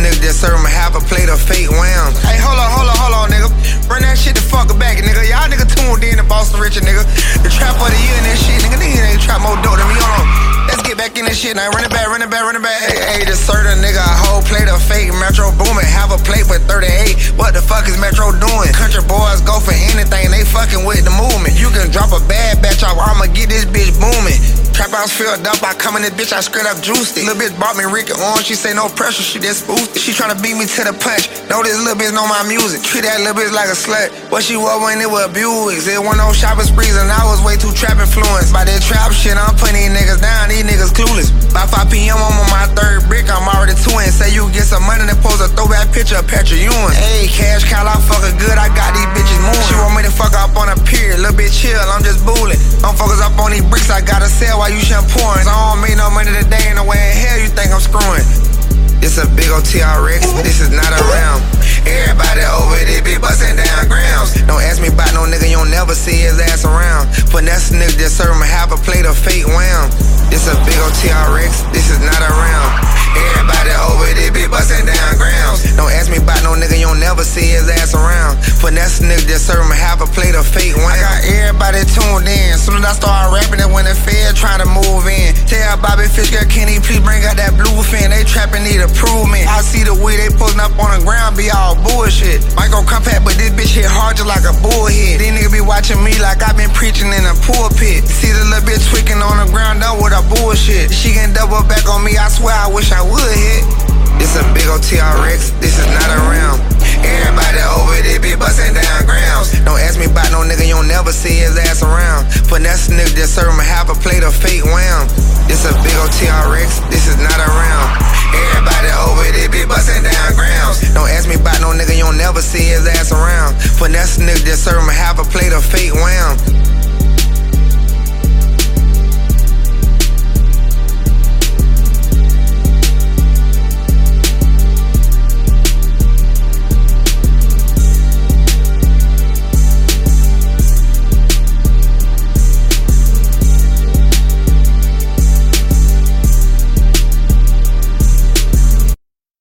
nigga just serve him half a plate of fake wham. Hey, hold on, nigga. Bring that shit the fuck back, nigga. Y'all nigga tuned in to Boston Richard, nigga. The trap of the year and that shit, nigga. Nigga ain't trap more dope than me. Hold on. Let's get back in this shit now. Run it back. Hey, just serve a nigga a whole plate of fake Metro Boomin. Have a plate with 38. What the fuck is Metro doing? Country boys go for anything. They fucking with the movement. You can drop a bad batch off. I'ma get this bitch booming. Trap house filled up, I come in this bitch, I straight up juiced it. Little bitch bought me Ricky on, she say no pressure, she just spoofed it. She tryna beat me to the punch, know this little bitch know my music. Treat that little bitch like a slut, what she was when it was Buicks. It went on shopping sprees and I was way too trap influenced. By that trap shit, I'm putting these niggas down, these niggas clueless. By 5 p.m. I'm on my third brick, I'm already 2 in. Say you get some money, then post a throwback picture of Patrick Ewing. Hey, cash cow, I fuck her good, I got these bitches moving. She want me to fuck up on a pier, little bitch chill, I'm just bulling. I'm focused up on these bricks, I gotta sell while you shampooing. I don't make no money today, ain't no way in hell you think I'm screwing. This a big old TRX, this is not a round. Everybody over there be bustin' down grams. Don't ask me about no nigga, you don't never see his ass around. Finesse nigga just serve him half a plate of fake wham. This a big old TRX, this is not a round. Everybody over there be bustin' down grams. Don't ask me about no nigga, you don't never see his ass around. Finesse nigga just serve him half a plate of fake wham. I got everybody tuned in. Soon as I start rapping it when the Fed tryna move in. Tell Bobby Fish, girl, can he please bring out that blue fin? They trappin' need improvement. I see the way they postin' up on the ground be all bullshit. Micro compact, but this bitch hit hard just like a bullhead. These niggas be watching me like I been preaching in a pulpit. See the little bitch tweaking on the ground done with her bullshit. She can double back on me, I swear I wish I would hit. This a big old TRX, this is not a round. Everybody over there be bustin' down grams. Don't ask me about no nigga, you don't never see his ass around. Finesse nigga just serve him half a plate of fake wham. This a big old TRX, this is not a round. Everybody over there be bustin' down grams. Don't ask me about no nigga, you don't never see his ass around. Finesse nigga just serve him half a plate of fake wham.